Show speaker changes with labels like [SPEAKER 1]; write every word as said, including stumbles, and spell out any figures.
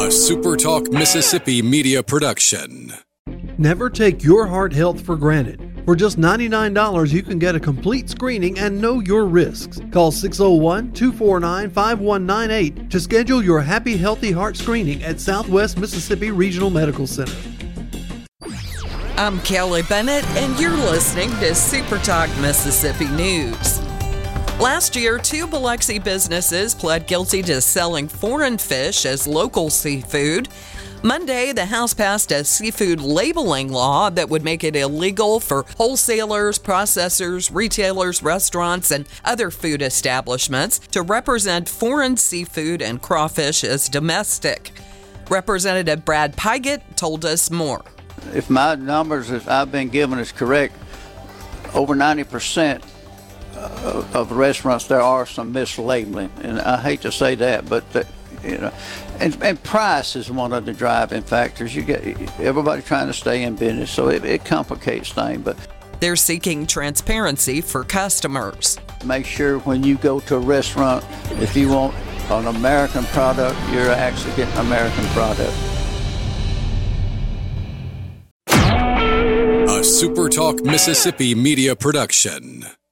[SPEAKER 1] A SuperTalk Mississippi media production.
[SPEAKER 2] Never take your heart health for granted. For just ninety-nine dollars, you can get a complete screening and know your risks. Call six oh one, two four nine, five one nine eight to schedule your Happy Healthy Heart screening at Southwest Mississippi Regional Medical Center.
[SPEAKER 3] I'm Kelly Bennett, and you're listening to SuperTalk Mississippi News. Last year, two Biloxi businesses pled guilty to selling foreign fish as local seafood. Monday, the House passed a seafood labeling law that would make it illegal for wholesalers, processors, retailers, restaurants, and other food establishments to represent foreign seafood and crawfish as domestic. Representative Brad Pygott told us more.
[SPEAKER 4] If my numbers that I've been given is correct, over ninety percent of restaurants there are some mislabeling, and I hate to say that, but the, you know, and, and price is one of the driving factors. You get everybody trying to stay in business, so it, it complicates things. But
[SPEAKER 3] they're seeking transparency for customers.
[SPEAKER 4] Make sure when you go to a restaurant, if you want an American product, you're actually getting an American product.
[SPEAKER 1] A SuperTalk Mississippi media production.